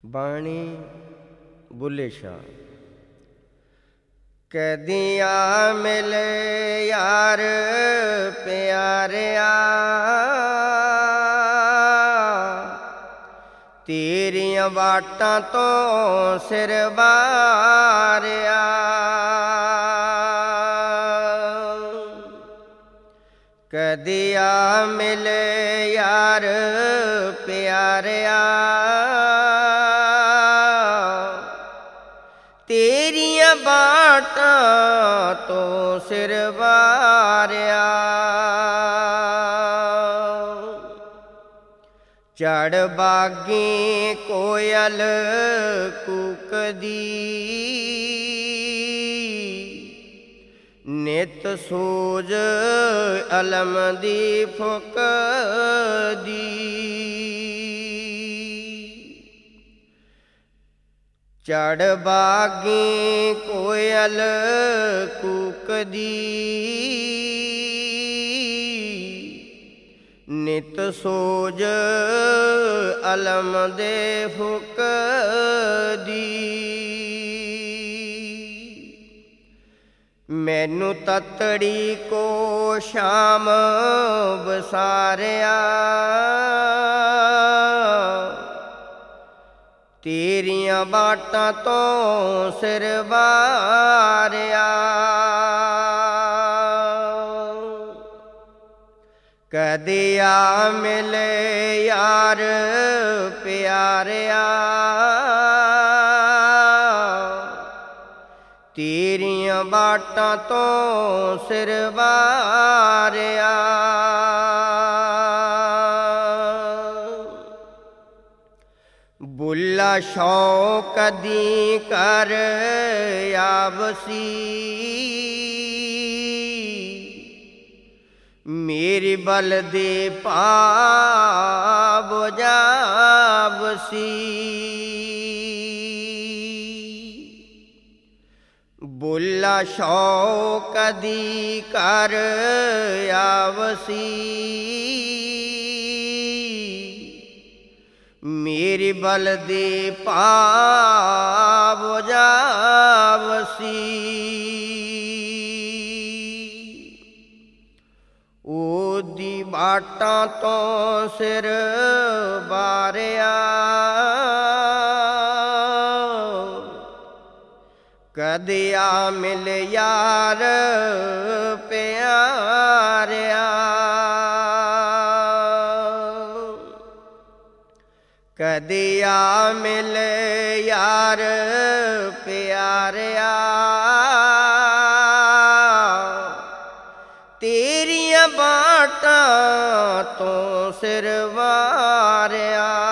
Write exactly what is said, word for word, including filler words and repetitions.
ਬਾਣੀ ਬੁੱਲੇ ਸ਼ਾਹ। ਕਦੀਆਂ ਮਿਲੇ ਯਾਰ ਪਿਆਰਿਆ, ਤੇਰੀਆਂ ਬਾਟਾਂ ਤੋਂ ਸਿਰ ਵਾਰਿਆ। ਕਦੀਆਂ ਮਿਲੇ ਯਾਰ ਪਿਆਰਿਆ, ਤੇਰੀਆਂ ਬਾਟਾਂ ਤੋਂ ਸਿਰ ਵਾਰਿਆ। ਚੜ੍ਹ ਬਾਗੀ ਕੋਇਲ ਕੂਕਦੀ, ਨਿਤ ਸੂਝ ਅਲਮ ਦੀ ਫੁਕਦੀ। ਚੜ੍ਹ ਬਾਗੀ ਕੋਇਲ ਕੂਕਦੀ, ਨਿਤ ਸੋਜ ਅਲਮ ਦੇ ਫੁਕਦੀ। ਮੈਨੂੰ ਤਤੜੀ ਕੋ ਸ਼ਾਮ ਵਸਾਰਿਆ, ਤੇਰੀਆਂ ਬਾਟਾਂ ਤੋਂ ਸਿਰ ਵਾਰਿਆ। ਕਦੀਆਂ ਮਿਲੇ ਯਾਰ ਪਿਆਰਿਆ, ਤੇਰੀਆਂ ਬਾਟਾਂ ਤੋਂ ਸਿਰ ਵਾਰਿਆ। ਬੁੱਲਾ ਸ਼ਾਹ ਕਦੀ ਕਰ ਆਵਸੀ, ਮੇਰੀ ਬਲ ਦੇ ਭਾਵ ਜਾਵਸੀ। ਬੁੱਲਾ ਸ਼ਾਹ ਕਦੀ ਕਰ ਆਵਸੀ, ਮੇਰੀ ਬਲ ਦੇ ਭਾਵ ਜਾਵਸੀ। ਉਹਦੀ ਬਾਟਾਂ ਤੋਂ ਸਿਰ ਵਾਰਿਆ, ਕਦੀਆਂ ਮਿਲ ਯਾਰ ਪਿਆਰਿਆ। ਕਦੀਆਂ ਮਿਲ ਯਾਰ ਪਿਆਰਿਆ, ਤੇਰੀਆਂ ਬਾਟਾਂ ਤੋਂ ਸਿਰ ਵਾਰਿਆ।